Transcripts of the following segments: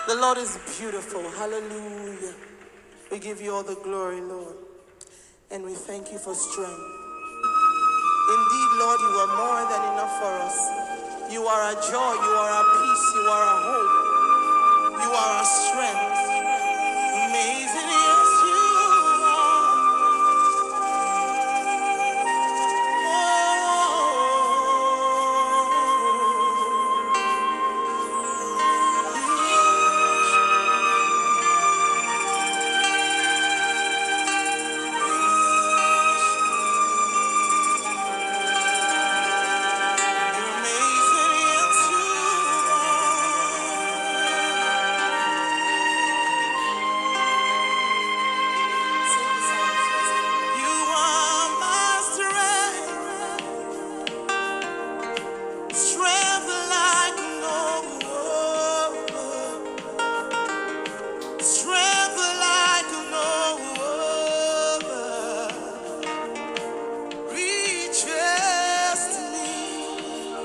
The Lord is beautiful. Hallelujah. We give you all the glory, Lord. And we thank you for strength. Indeed, Lord, you are more than enough for us. You are our joy. You are our peace. You are our hope. You are our strength. Amazing yes, you strength like no other. Strength like no other reaches to me.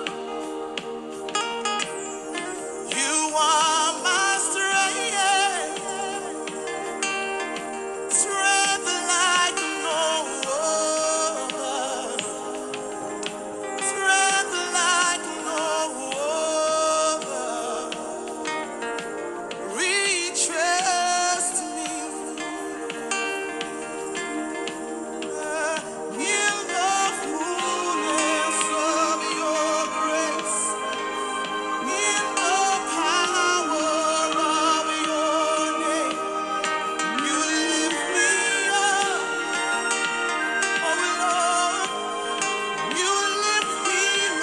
You are my strength, strength like no other, strength like no other reaches to me. In the fullness of your grace, in the power of your name, you lift me up, oh Lord, you lift me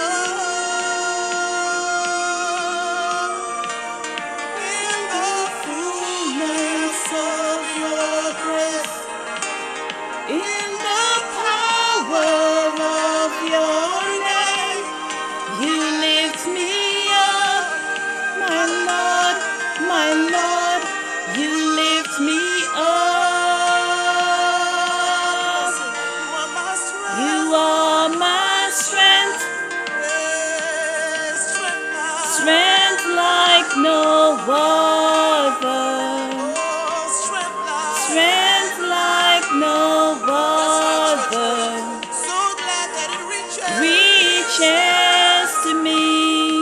up. In the fullness of your grace, in the power of your name, you lift me up, my Lord, you lift me up. You are my strength, strength like no other, strength like no other reaches to me.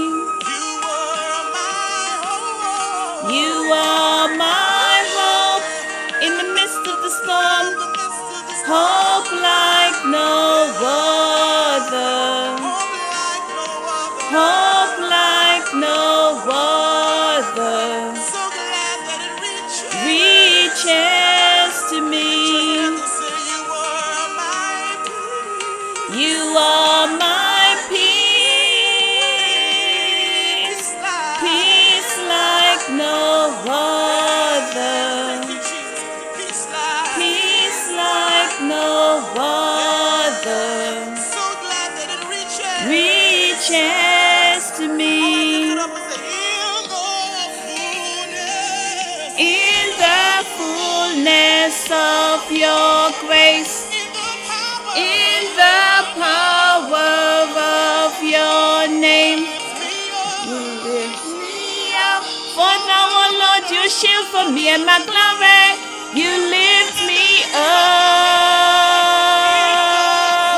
You are my hope in the midst of the storm, hope like no other, hope like no other reaches to me. You are my peace, peace like no other, peace like no other reaches to me. In the fullness of your grace, in the power of your name, you lift me up. For thou, O Lord, you shield for me and my glory, you lift me up.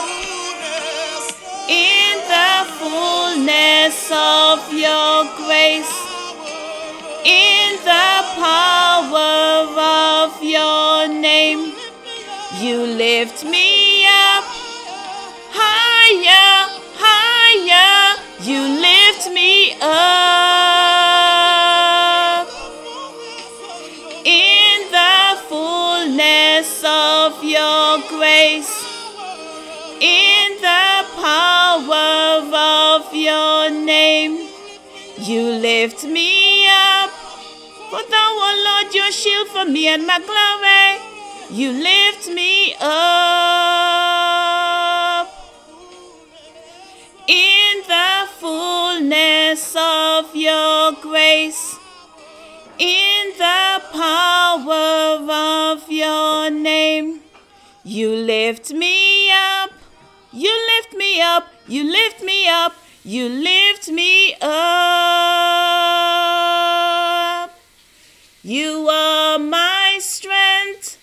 In the fullness of your grace, in the power of your name, you lift me up. Higher, higher, you lift me up. In the fullness of your grace, in the power of your name, you lift me up. For thou, O Lord, your shield for me and my glory, you lift me up. In the fullness of your grace, in the power of your name, you lift me up. You lift me up. You lift me up. You lift me up. You are my strength,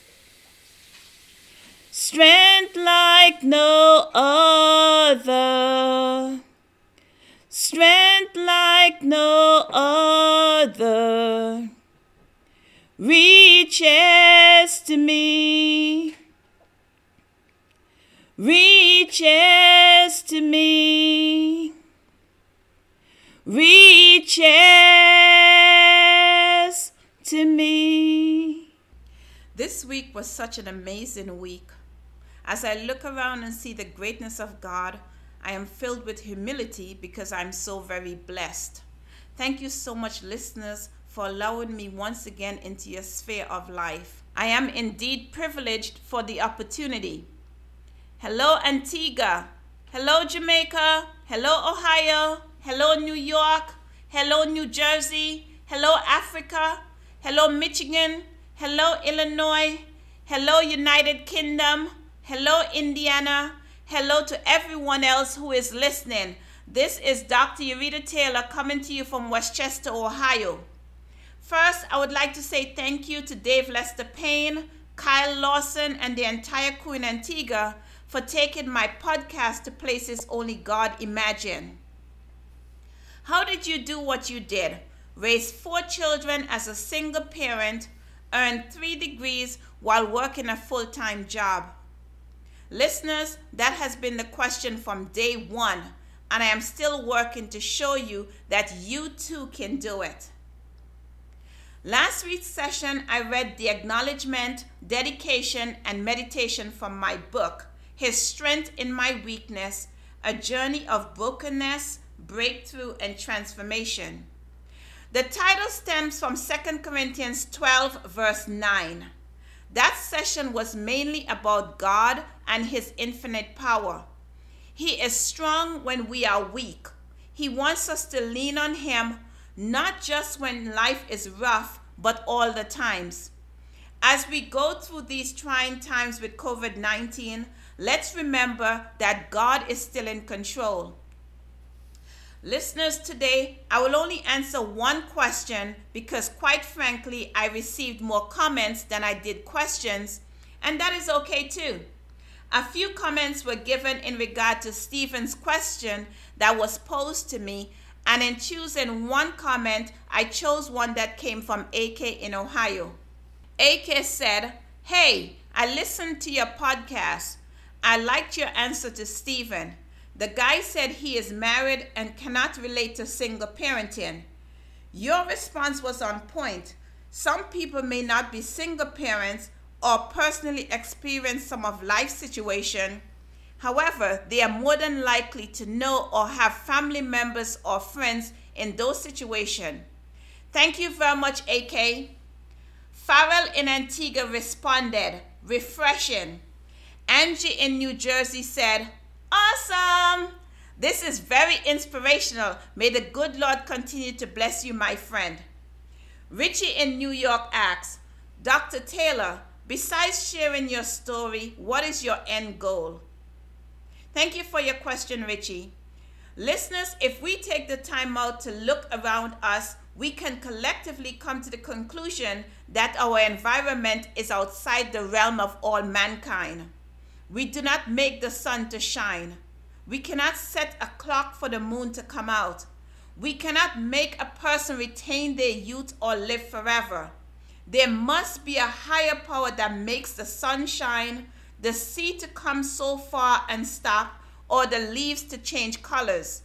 strength like no other, strength like no other, reaches to me, reaches to me, reaches to me. This week was such an amazing week. As I look around and see the greatness of God, I am filled with humility because I'm so very blessed. Thank you so much, listeners, for allowing me once again into your sphere of life. I am indeed privileged for the opportunity. Hello, Antigua. Hello, Jamaica. Hello, Ohio. Hello, New York. Hello, New Jersey. Hello, Africa. Hello, Michigan. Hello, Illinois. Hello, United Kingdom. Hello, Indiana. Hello to everyone else who is listening. This is Dr. Urita Taylor coming to you from Westchester, Ohio. First, I would like to say thank you to Dave Lester Payne, Kyle Lawson, and the entire crew in Antigua for taking my podcast to places only God imagined. How did you do what you did? Raise 4 children as a single parent, earn 3 degrees while working a full-time job. Listeners, that has been the question from day one, and I am still working to show you that you too can do it. Last week's session, I read the acknowledgement, dedication, and meditation from my book, His Strength in My Weakness, A Journey of Brokenness, Breakthrough, and Transformation. The title stems from 2 Corinthians 12, verse 9. That session was mainly about God and His infinite power. He is strong when we are weak. He wants us to lean on Him, not just when life is rough, but all the times. As we go through these trying times with COVID-19, let's remember that God is still in control. Listeners, today I will only answer one question because, quite frankly, I received more comments than I did questions, and that is okay too. A few comments were given in regard to Stephen's question that was posed to me, and in choosing one comment, I chose one that came from AK in Ohio. AK said, "Hey, I listened to your podcast. I liked your answer to Stephen. The guy said he is married and cannot relate to single parenting. Your response was on point. Some people may not be single parents or personally experience some of life's situation. However, they are more than likely to know or have family members or friends in those situations. Thank you very much, AK." Farrell in Antigua responded, "Refreshing." Angie in New Jersey said, "Awesome! This is very inspirational. May the good Lord continue to bless you, my friend." Richie in New York asks, "Dr. Taylor, besides sharing your story, what is your end goal?" Thank you for your question, Richie. Listeners, if we take the time out to look around us, we can collectively come to the conclusion that our environment is outside the realm of all mankind. We do not make the sun to shine. We cannot set a clock for the moon to come out. We cannot make a person retain their youth or live forever. There must be a higher power that makes the sun shine, the sea to come so far and stop, or the leaves to change colors.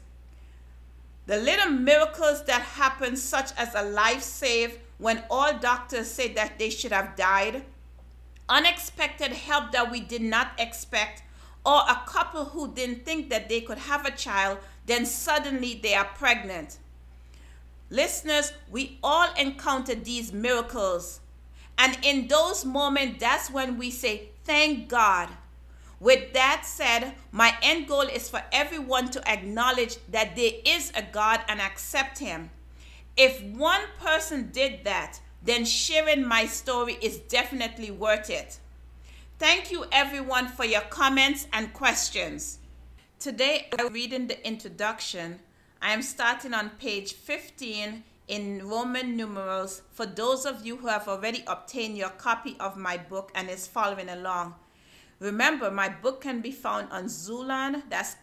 The little miracles that happen, such as a life saved when all doctors said that they should have died, unexpected help that we did not expect, or a couple who didn't think that they could have a child, then suddenly they are pregnant. Listeners, we all encounter these miracles. And in those moments, that's when we say, thank God. With that said, my end goal is for everyone to acknowledge that there is a God and accept Him. If one person did that, then sharing my story is definitely worth it. Thank you everyone for your comments and questions. Today I'm reading the introduction. I am starting on page 15 in Roman numerals for those of you who have already obtained your copy of my book and is following along. Remember, my book can be found on Xulon, that's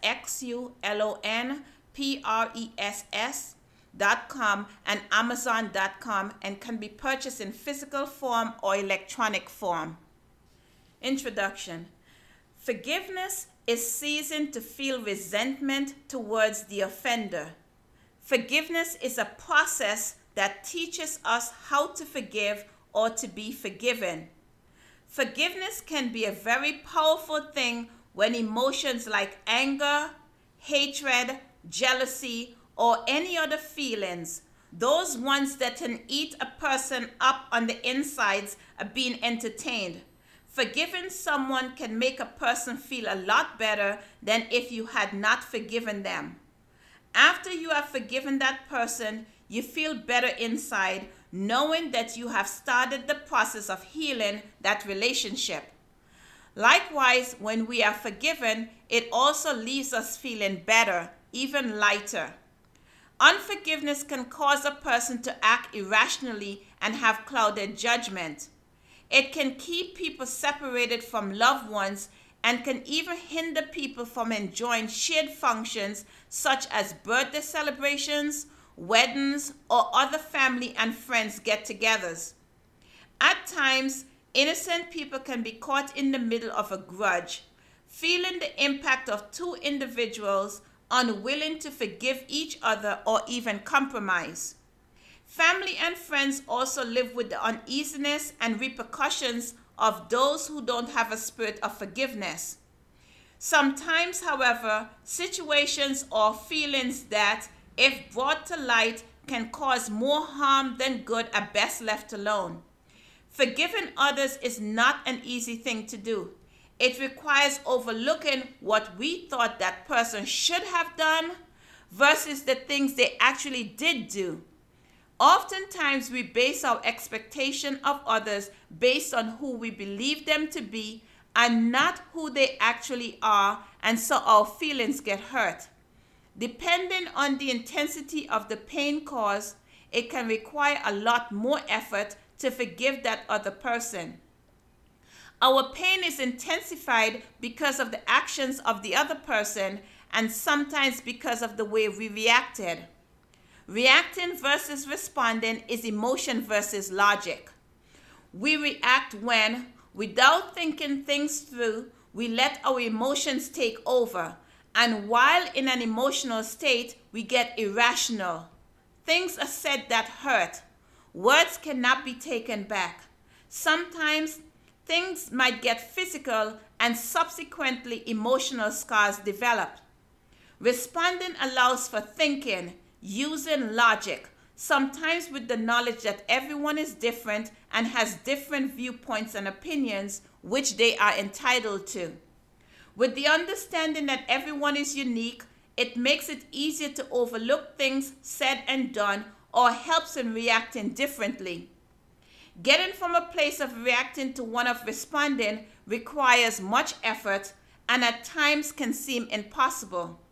XULONPRESS.com and Amazon.com, and can be purchased in physical form or electronic form. Introduction. Forgiveness is ceasing to feel resentment towards the offender. Forgiveness is a process that teaches us how to forgive or to be forgiven. Forgiveness can be a very powerful thing when emotions like anger, hatred, jealousy, or any other feelings, those ones that can eat a person up on the insides, are being entertained. Forgiving someone can make a person feel a lot better than if you had not forgiven them. After you have forgiven that person, you feel better inside, knowing that you have started the process of healing that relationship. Likewise, when we are forgiven, it also leaves us feeling better, even lighter. Unforgiveness can cause a person to act irrationally and have clouded judgment. It can keep people separated from loved ones and can even hinder people from enjoying shared functions such as birthday celebrations, weddings, or other family and friends get-togethers. At times, innocent people can be caught in the middle of a grudge, feeling the impact of two individuals unwilling to forgive each other or even compromise. Family and friends also live with the uneasiness and repercussions of those who don't have a spirit of forgiveness. Sometimes, however, situations or feelings that, if brought to light, can cause more harm than good are best left alone. Forgiving others is not an easy thing to do. It requires overlooking what we thought that person should have done versus the things they actually did do. Oftentimes, we base our expectation of others based on who we believe them to be and not who they actually are, and so our feelings get hurt. Depending on the intensity of the pain caused, it can require a lot more effort to forgive that other person. Our pain is intensified because of the actions of the other person and sometimes because of the way we reacted. Reacting versus responding is emotion versus logic. We react when, without thinking things through, we let our emotions take over. And while in an emotional state, we get irrational. Things are said that hurt. Words cannot be taken back. Sometimes things might get physical and subsequently emotional scars develop. Responding allows for thinking, using logic, sometimes with the knowledge that everyone is different and has different viewpoints and opinions, which they are entitled to. With the understanding that everyone is unique, it makes it easier to overlook things said and done or helps in reacting differently. Getting from a place of reacting to one of responding requires much effort and at times can seem impossible.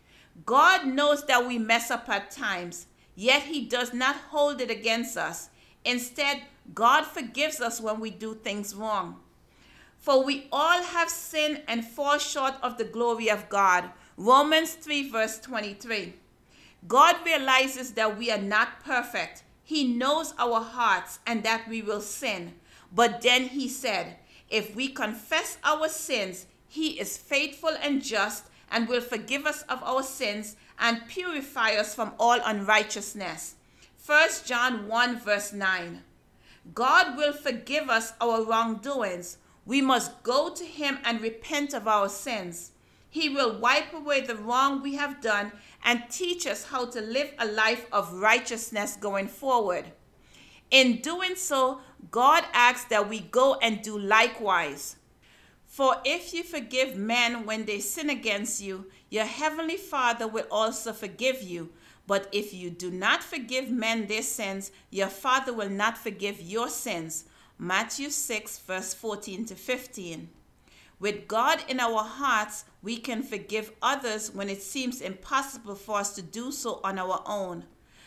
God knows that we mess up at times, yet He does not hold it against us. Instead, God forgives us when we do things wrong. For we all have sinned and fall short of the glory of God. Romans 3 verse 23. God realizes that we are not perfect. He knows our hearts and that we will sin. But then He said, if we confess our sins, He is faithful and just and will forgive us of our sins and purify us from all unrighteousness. 1 John 1 verse 9. God will forgive us our wrongdoings. We must go to Him and repent of our sins. He will wipe away the wrong we have done and teach us how to live a life of righteousness going forward. In doing so, God asks that we go and do likewise. For if you forgive men when they sin against you, your heavenly Father will also forgive you. But if you do not forgive men their sins, your Father will not forgive your sins. Matthew 6 verse 14 to 15. With God in our hearts, we can forgive others when it seems impossible for us to do so on our own.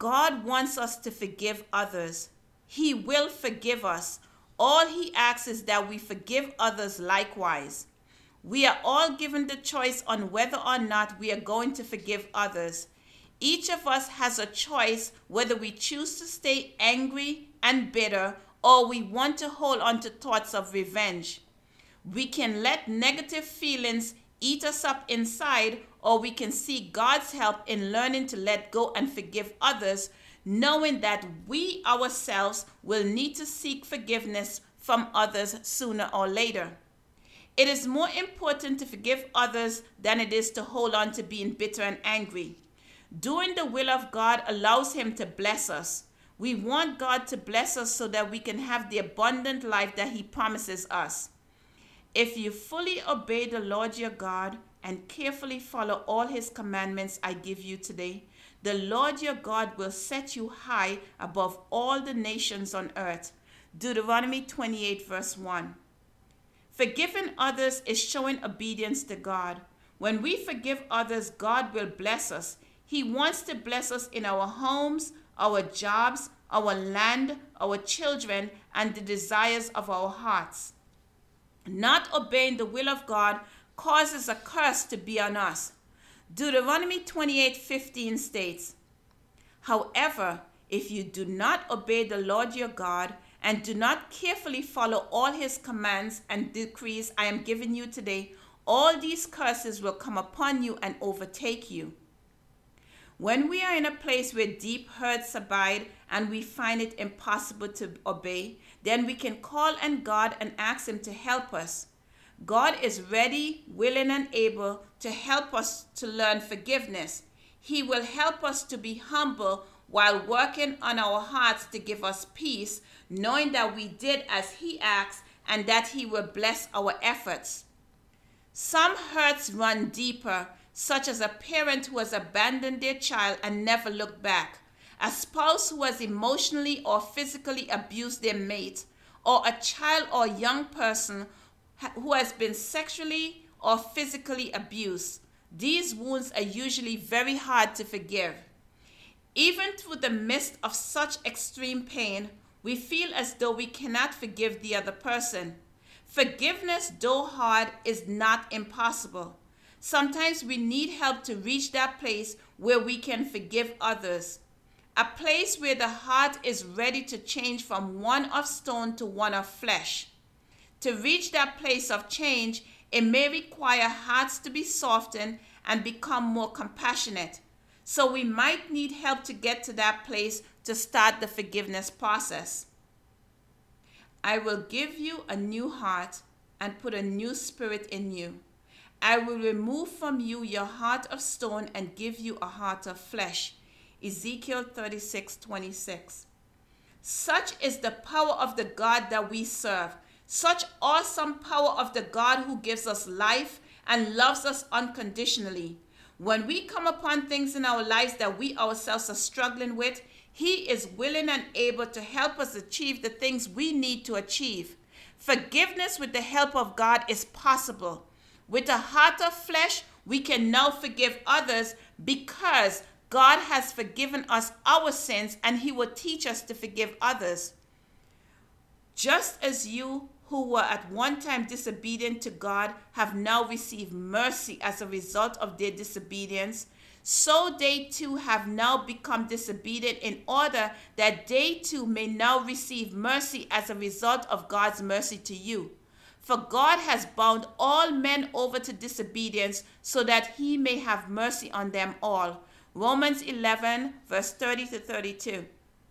God wants us to forgive others. He will forgive us. All he asks is that we forgive others likewise. We are all given the choice on whether or not we are going to forgive others. Each of us has a choice whether we choose to stay angry and bitter or we want to hold on to thoughts of revenge. We can let negative feelings eat us up inside, or we can seek God's help in learning to let go and forgive others, knowing that we ourselves will need to seek forgiveness from others sooner or later. It is more important to forgive others than it is to hold on to being bitter and angry. Doing the will of God allows him to bless us. We want God to bless us so that we can have the abundant life that he promises us. If you fully obey the Lord your God and carefully follow all his commandments I give you today, the Lord your God will set you high above all the nations on earth. Deuteronomy 28 verse 1. Forgiving others is showing obedience to God. When we forgive others, God will bless us. He wants to bless us in our homes, our jobs, our land, our children, and the desires of our hearts. Not obeying the will of God causes a curse to be on us. Deuteronomy 28:15 states, "However, if you do not obey the Lord your God and do not carefully follow all his commands and decrees I am giving you today, all these curses will come upon you and overtake you." When we are in a place where deep hurts abide and we find it impossible to obey, then we can call on God and ask him to help us. God is ready, willing, and able to help us to learn forgiveness. He will help us to be humble while working on our hearts to give us peace, knowing that we did as he asks and that he will bless our efforts. Some hurts run deeper, such as a parent who has abandoned their child and never looked back, a spouse who has emotionally or physically abused their mate, or a child or young person who has been sexually or physically abused. These wounds are usually very hard to forgive. Even through the midst of such extreme pain, we feel as though we cannot forgive the other person. Forgiveness, though hard, is not impossible. Sometimes we need help to reach that place where we can forgive others. A place where the heart is ready to change from one of stone to one of flesh. To reach that place of change, it may require hearts to be softened and become more compassionate. So we might need help to get to that place to start the forgiveness process. I will give you a new heart and put a new spirit in you. I will remove from you your heart of stone and give you a heart of flesh. Ezekiel 36:26. Such is the power of the God that we serve. Such awesome power of the God who gives us life and loves us unconditionally. When we come upon things in our lives that we ourselves are struggling with, he is willing and able to help us achieve the things we need to achieve. Forgiveness with the help of God is possible. With a heart of flesh, we can now forgive others because God has forgiven us our sins and he will teach us to forgive others. Just as you who were at one time disobedient to God have now received mercy as a result of their disobedience, so they too have now become disobedient in order that they too may now receive mercy as a result of God's mercy to you. For God has bound all men over to disobedience so that he may have mercy on them all. Romans 11 verse 30-32.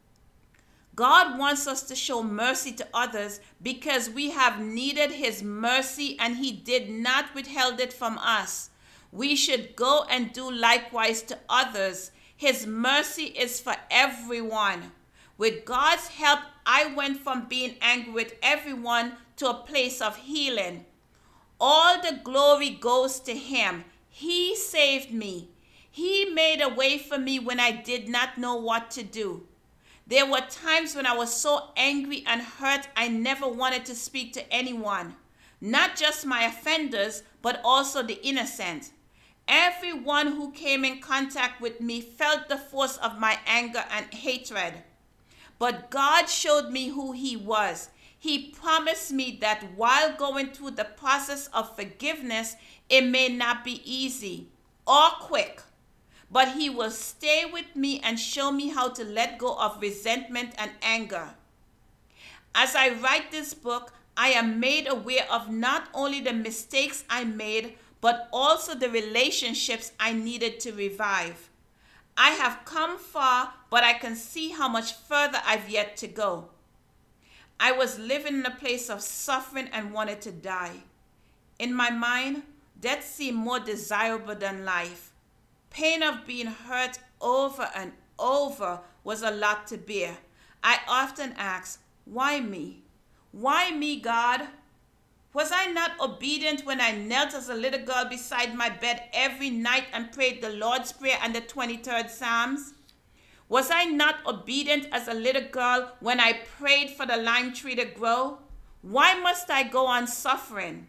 God wants us to show mercy to others because we have needed his mercy and he did not withhold it from us. We should go and do likewise to others. His mercy is for everyone. With God's help, I went from being angry with everyone to a place of healing. All the glory goes to him. He saved me. He made a way for me when I did not know what to do. There were times when I was so angry and hurt I never wanted to speak to anyone. Not just my offenders, but also the innocent. Everyone who came in contact with me felt the force of my anger and hatred. But God showed me who He was. He promised me that while going through the process of forgiveness, it may not be easy or quick, but He will stay with me and show me how to let go of resentment and anger. As I write this book, I am made aware of not only the mistakes I made, but also the relationships I needed to revive. I have come far, but I can see how much further I've yet to go. I was living in a place of suffering and wanted to die. In my mind, death seemed more desirable than life. Pain of being hurt over and over was a lot to bear. I often ask, why me? Why me, God? Was I not obedient when I knelt as a little girl beside my bed every night and prayed the Lord's Prayer and the 23rd Psalms? Was I not obedient as a little girl when I prayed for the lime tree to grow? Why must I go on suffering?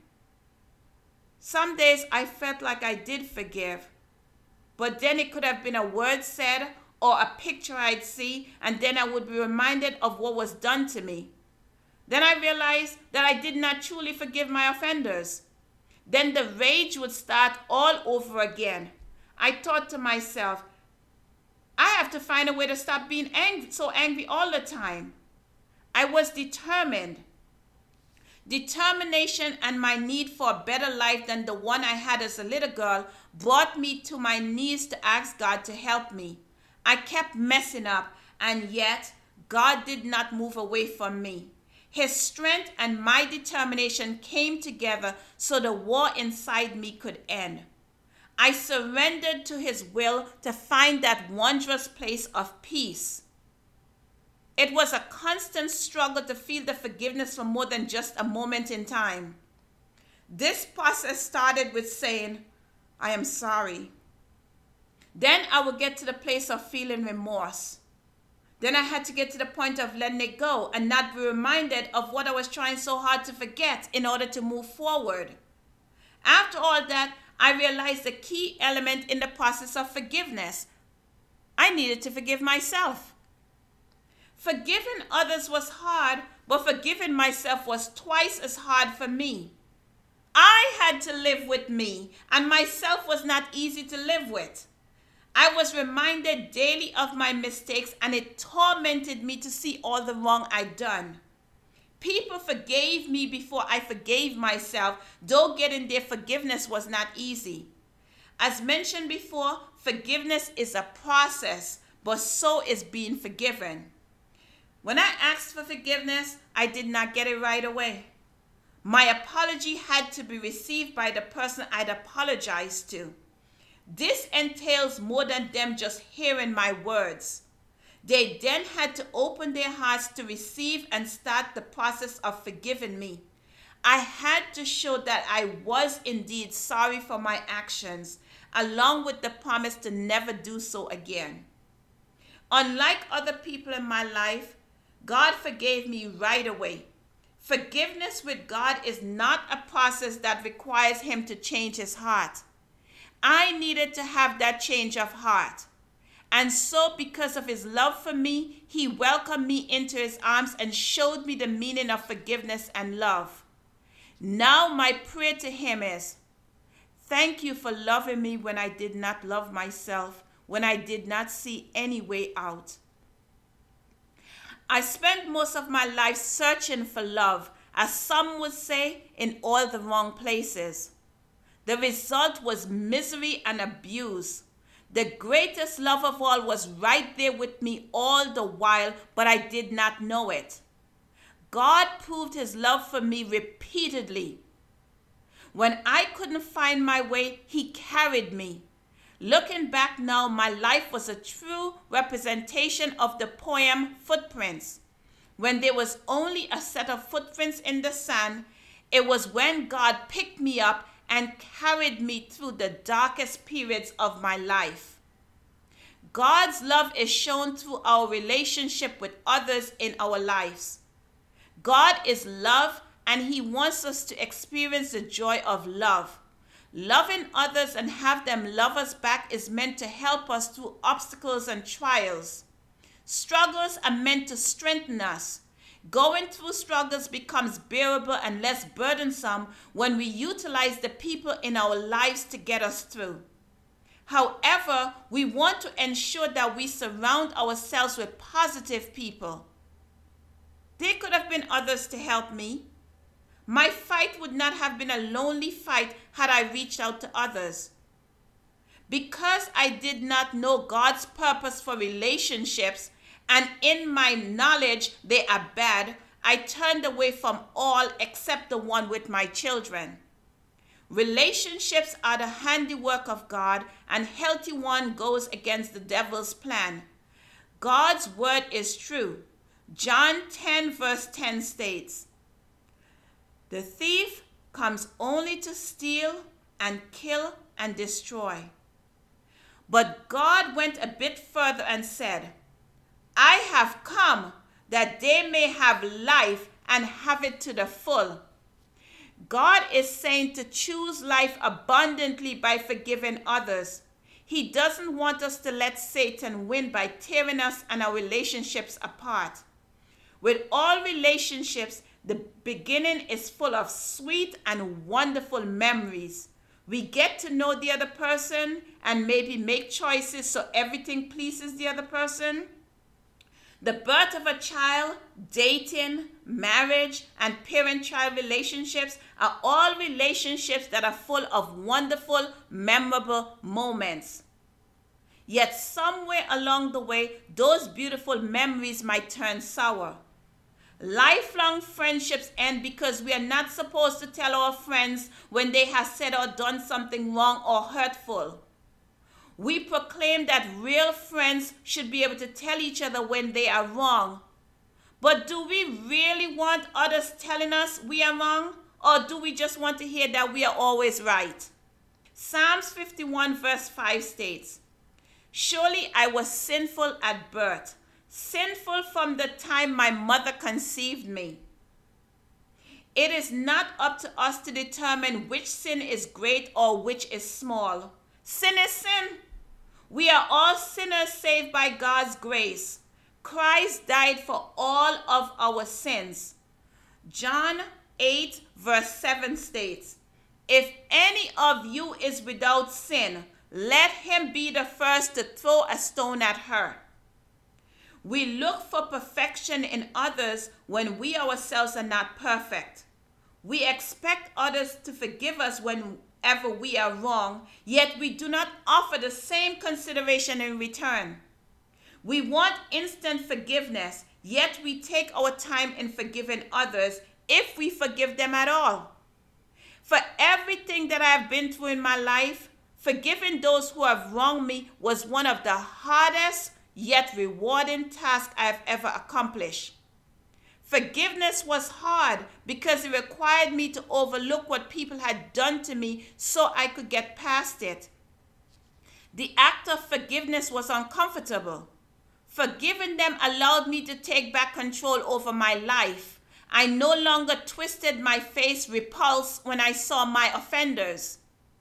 Some days I felt like I did forgive, but then it could have been a word said or a picture I'd see, and then I would be reminded of what was done to me. Then I realized that I did not truly forgive my offenders. Then the rage would start all over again. I thought to myself, I have to find a way to stop being so angry all the time. I was determined. Determination and my need for a better life than the one I had as a little girl brought me to my knees to ask God to help me. I kept messing up, and yet God did not move away from me. His strength and my determination came together so the war inside me could end. I surrendered to His will to find that wondrous place of peace. It was a constant struggle to feel the forgiveness for more than just a moment in time. This process started with saying, I am sorry. Then I would get to the place of feeling remorse. Then I had to get to the point of letting it go and not be reminded of what I was trying so hard to forget in order to move forward. After all that, I realized the key element in the process of forgiveness. I needed to forgive myself. Forgiving others was hard, but forgiving myself was twice as hard for me. I had to live with me, and myself was not easy to live with. I was reminded daily of my mistakes, and it tormented me to see all the wrong I'd done. People forgave me before I forgave myself, though getting their forgiveness was not easy. As mentioned before, forgiveness is a process, but so is being forgiven. When I asked for forgiveness, I did not get it right away. My apology had to be received by the person I'd apologized to. This entails more than them just hearing my words. They then had to open their hearts to receive and start the process of forgiving me. I had to show that I was indeed sorry for my actions, along with the promise to never do so again. Unlike other people in my life, God forgave me right away. Forgiveness with God is not a process that requires Him to change His heart. I needed to have that change of heart. And so because of His love for me, He welcomed me into His arms and showed me the meaning of forgiveness and love. Now my prayer to Him is, thank you for loving me when I did not love myself, when I did not see any way out. I spent most of my life searching for love, as some would say, in all the wrong places. The result was misery and abuse. The greatest love of all was right there with me all the while, but I did not know it. God proved His love for me repeatedly. When I couldn't find my way, He carried me. Looking back now, my life was a true representation of the poem Footprints. When there was only a set of footprints in the sand, it was when God picked me up and carried me through the darkest periods of my life. God's love is shown through our relationship with others in our lives. God is love, and He wants us to experience the joy of love. Loving others and have them love us back is meant to help us through obstacles and trials. Struggles are meant to strengthen us. Going through struggles becomes bearable and less burdensome when we utilize the people in our lives to get us through. However, we want to ensure that we surround ourselves with positive people. There could have been others to help me. My fight would not have been a lonely fight had I reached out to others. Because I did not know God's purpose for relationships, and in my knowledge they are bad, I turned away from all except the one with my children. Relationships are the handiwork of God, and healthy one goes against the devil's plan. God's word is true. John 10 verse 10 states, "The thief comes only to steal and kill and destroy." But God went a bit further and said, "I have come that they may have life and have it to the full." God is saying to choose life abundantly by forgiving others. He doesn't want us to let Satan win by tearing us and our relationships apart. With all relationships, the beginning is full of sweet and wonderful memories. We get to know the other person and maybe make choices so everything pleases the other person. The birth of a child, dating, marriage, and parent-child relationships are all relationships that are full of wonderful, memorable moments. Yet somewhere along the way, those beautiful memories might turn sour. Lifelong friendships end because we are not supposed to tell our friends when they have said or done something wrong or hurtful. We proclaim that real friends should be able to tell each other when they are wrong. But do we really want others telling us we are wrong? Or do we just want to hear that we are always right? Psalms 51 verse 5 states, "Surely I was sinful at birth, sinful from the time my mother conceived me." It is not up to us to determine which sin is great or which is small. Sin is sin. We are all sinners saved by God's grace. Christ died for all of our sins. John 8 verse 7 states, "If any of you is without sin, let him be the first to throw a stone at her." We look for perfection in others when we ourselves are not perfect. We expect others to forgive us whenever we are wrong, yet we do not offer the same consideration in return. We want instant forgiveness, yet we take our time in forgiving others, if we forgive them at all. For everything that I have been through in my life, forgiving those who have wronged me was one of the hardest yet rewarding tasks I have ever accomplished. Forgiveness was hard because it required me to overlook what people had done to me so I could get past it. The act of forgiveness was uncomfortable. Forgiving them allowed me to take back control over my life. I no longer twisted my face repulsed when I saw my offenders.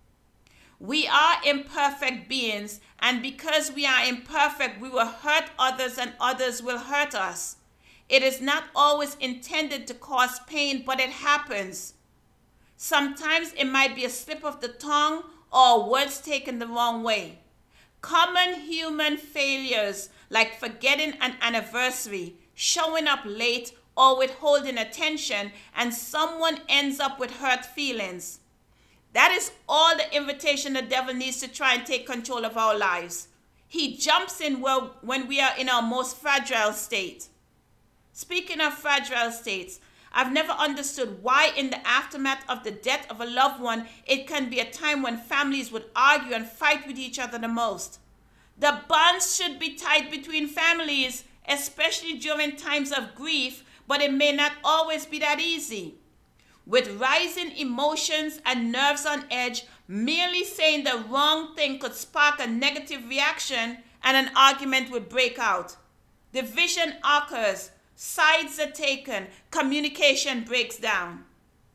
We are imperfect beings, and because we are imperfect, we will hurt others and others will hurt us. It is not always intended to cause pain, but it happens. Sometimes it might be a slip of the tongue or words taken the wrong way. Common human failures like forgetting an anniversary, showing up late, or withholding attention, and someone ends up with hurt feelings. That is all the invitation the devil needs to try and take control of our lives. He jumps in when we are in our most fragile state. Speaking of fragile states, I've never understood why in the aftermath of the death of a loved one, it can be a time when families would argue and fight with each other the most. The bonds should be tight between families, especially during times of grief, but it may not always be that easy. With rising emotions and nerves on edge, merely saying the wrong thing could spark a negative reaction and an argument would break out. Division occurs, sides are taken, communication breaks down.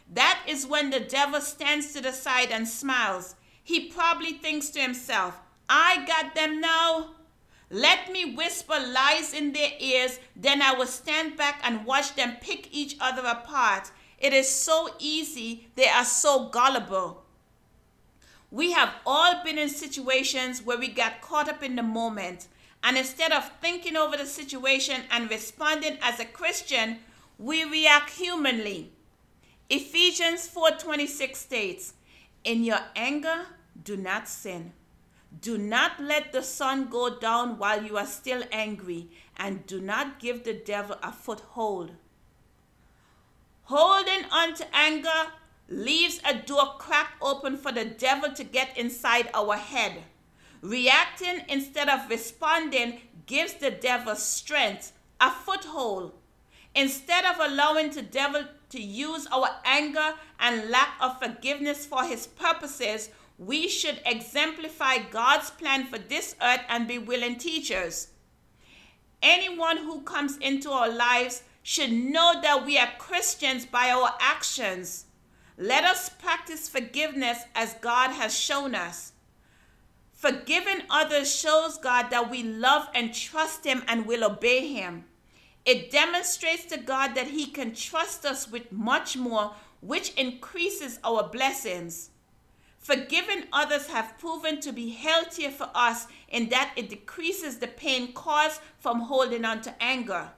That is when the devil stands to the side and smiles. He probably thinks to himself, I got them now. Let me whisper lies in their ears, then I will stand back and watch them pick each other apart. It is so easy, they are so gullible. We have all been in situations where we got caught up in the moment, and instead of thinking over the situation and responding as a Christian, we react humanly. Ephesians 4:26 states, in your anger, do not sin. Do not let the sun go down while you are still angry, and do not give the devil a foothold. Holding on to anger leaves a door cracked open for the devil to get inside our head. Reacting instead of responding gives the devil strength, a foothold. Instead of allowing the devil to use our anger and lack of forgiveness for his purposes, we should exemplify God's plan for this earth and be willing teachers. Anyone who comes into our lives should know that we are Christians by our actions. Let us practice forgiveness as God has shown us. Forgiving others shows God that we love and trust him and will obey him. It demonstrates to God that he can trust us with much more, which increases our blessings. Forgiving others have proven to be healthier for us in that it decreases the pain caused from holding on to anger.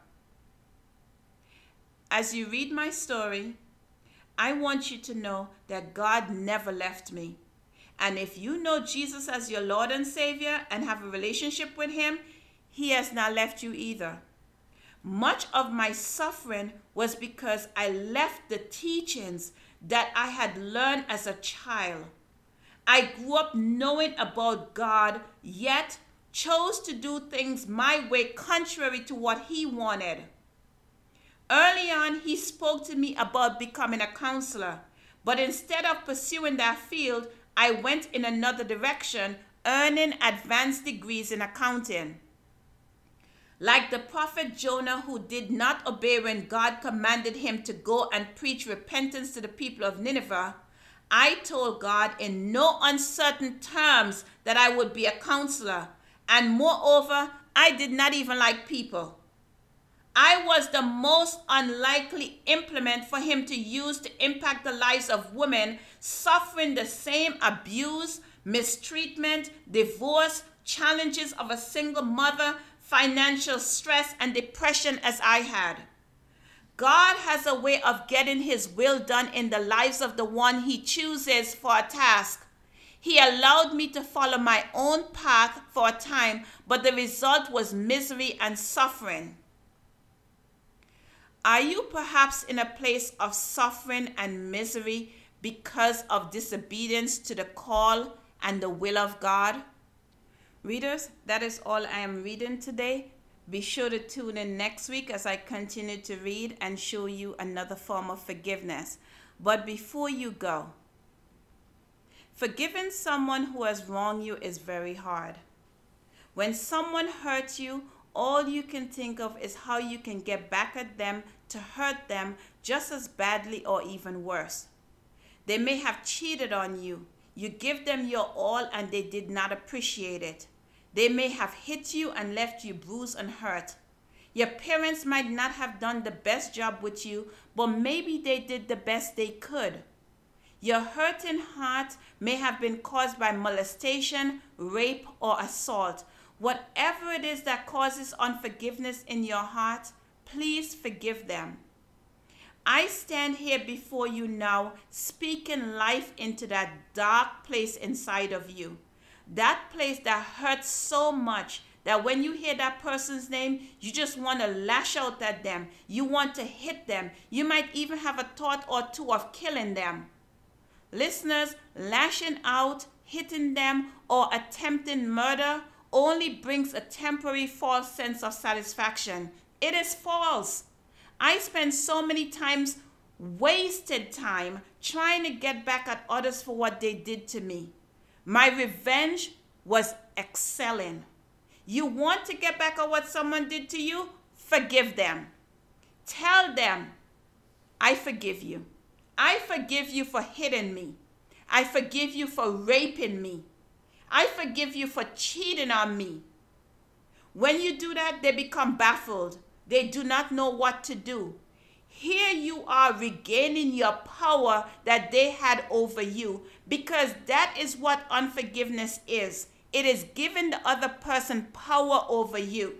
As you read my story, I want you to know that God never left me. And if you know Jesus as your Lord and Savior and have a relationship with him, he has not left you either. Much of my suffering was because I left the teachings that I had learned as a child. I grew up knowing about God, yet chose to do things my way contrary to what he wanted. Early on, he spoke to me about becoming a counselor, but instead of pursuing that field, I went in another direction, earning advanced degrees in accounting. Like the prophet Jonah, who did not obey when God commanded him to go and preach repentance to the people of Nineveh, I told God in no uncertain terms that I would be a counselor, and moreover, I did not even like people. I was the most unlikely implement for him to use to impact the lives of women suffering the same abuse, mistreatment, divorce, challenges of a single mother, financial stress, and depression as I had. God has a way of getting his will done in the lives of the one he chooses for a task. He allowed me to follow my own path for a time, but the result was misery and suffering. Are you perhaps in a place of suffering and misery because of disobedience to the call and the will of God? Readers, that is all I am reading today. Be sure to tune in next week as I continue to read and show you another form of forgiveness. But before you go, forgiving someone who has wronged you is very hard. When someone hurts you, all you can think of is how you can get back at them to hurt them just as badly or even worse. They may have cheated on you. You give them your all and they did not appreciate it. They may have hit you and left you bruised and hurt. Your parents might not have done the best job with you, but maybe they did the best they could. Your hurting heart may have been caused by molestation, rape, or assault. Whatever it is that causes unforgiveness in your heart, please forgive them. I stand here before you now, speaking life into that dark place inside of you. That place that hurts so much that when you hear that person's name, you just want to lash out at them. You want to hit them. You might even have a thought or two of killing them. Listeners, lashing out, hitting them, or attempting murder only brings a temporary false sense of satisfaction. It is false. I spend so many times wasted time trying to get back at others for what they did to me. My revenge was excelling. You want to get back at what someone did to you? Forgive them. Tell them, I forgive you. I forgive you for hitting me. I forgive you for raping me. I forgive you for cheating on me. When you do that, they become baffled. They do not know what to do. Here you are regaining your power that they had over you, because that is what unforgiveness is. It is giving the other person power over you.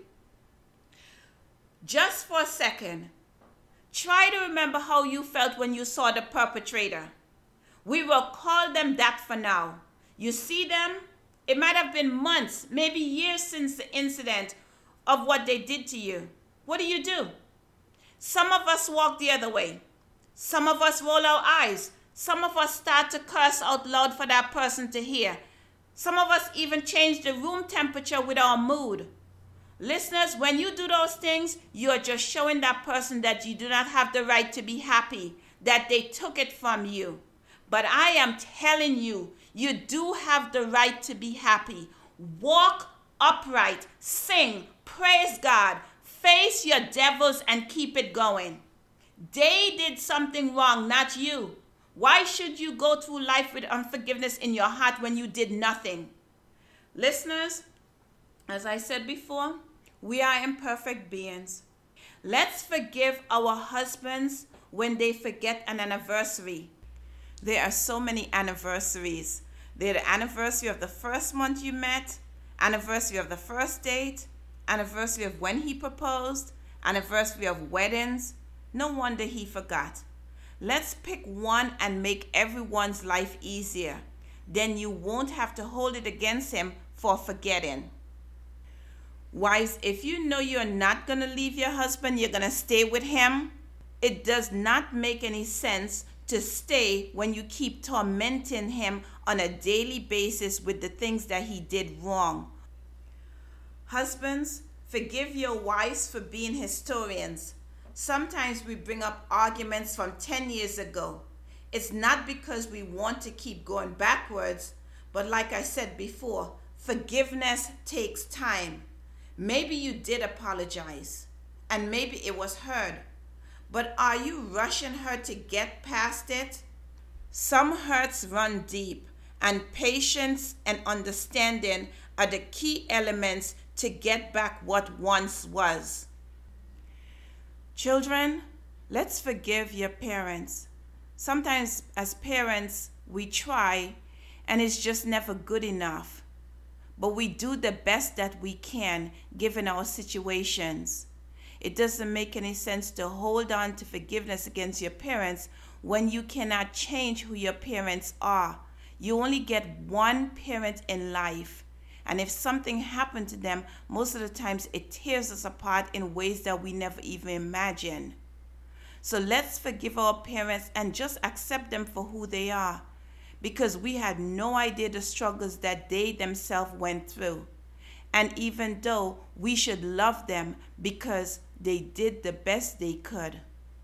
Just for a second, try to remember how you felt when you saw the perpetrator. We will call them that for now. You see them? It might have been months, maybe years since the incident of what they did to you. What do? Some of us walk the other way. Some of us roll our eyes. Some of us start to curse out loud for that person to hear. Some of us even change the room temperature with our mood. Listeners, when you do those things, you are just showing that person that you do not have the right to be happy, that they took it from you. But I am telling you, you do have the right to be happy. Walk upright, sing, praise God, face your devils and keep it going. They did something wrong, not you. Why should you go through life with unforgiveness in your heart when you did nothing? Listeners, as I said before, we are imperfect beings. Let's forgive our husbands when they forget an anniversary. There are so many anniversaries. They're the anniversary of the first month you met, anniversary of the first date, anniversary of when he proposed, anniversary of weddings. No wonder he forgot. Let's pick one and make everyone's life easier. Then you won't have to hold it against him for forgetting. Wives, if you know you're not going to leave your husband, you're going to stay with him, it does not make any sense to stay when you keep tormenting him on a daily basis with the things that he did wrong. Husbands, forgive your wives for being historians. Sometimes we bring up arguments from 10 years ago. It's not because we want to keep going backwards, but like I said before, forgiveness takes time. Maybe you did apologize, and maybe it was heard. But are you rushing her to get past it? Some hurts run deep, and patience and understanding are the key elements to get back what once was. Children, let's forgive your parents. Sometimes as parents, we try, and it's just never good enough. But we do the best that we can given our situations. It doesn't make any sense to hold on to forgiveness against your parents when you cannot change who your parents are. You only get one parent in life. And if something happened to them, most of the times it tears us apart in ways that we never even imagined. So let's forgive our parents and just accept them for who they are, because we had no idea the struggles that they themselves went through. And even though we should love them because they did the best they could.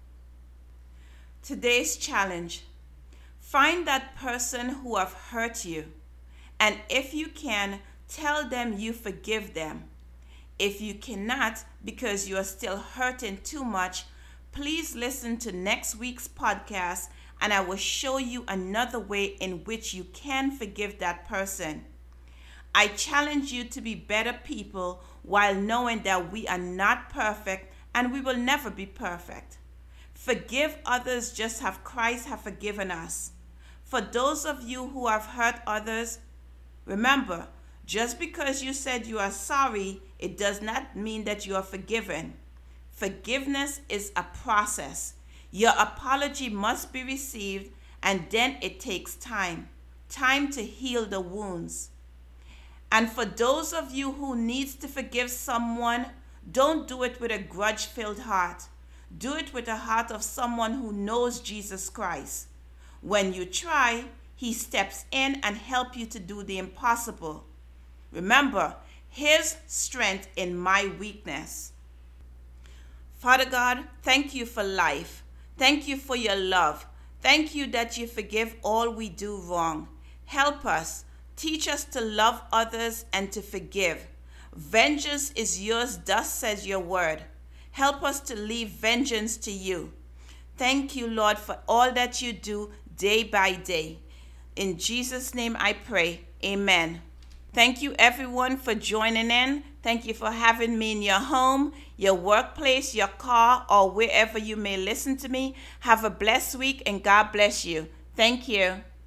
Today's challenge: find that person who have hurt you, and if you can, tell them you forgive them. If you cannot because you are still hurting too much, please listen to next week's podcast and I will show you another way in which you can forgive that person. I challenge you to be better people while knowing that we are not perfect and we will never be perfect. Forgive others just as Christ has forgiven us. For those of you who have hurt others, remember, just because you said you are sorry, it does not mean that you are forgiven. Forgiveness is a process. Your apology must be received, and then it takes time to heal the wounds. And for those of you who needs to forgive someone, don't do it with a grudge-filled heart. Do it with a heart of someone who knows Jesus Christ. When you try, he steps in and helps you to do the impossible. Remember, his strength in my weakness. Father God, thank you for life. Thank you for your love. Thank you that you forgive all we do wrong. Help us. Teach us to love others and to forgive. Vengeance is yours, thus says your word. Help us to leave vengeance to you. Thank you, Lord, for all that you do day by day. In Jesus' name I pray. Amen. Thank you, everyone, for joining in. Thank you for having me in your home, your workplace, your car, or wherever you may listen to me. Have a blessed week, and God bless you. Thank you.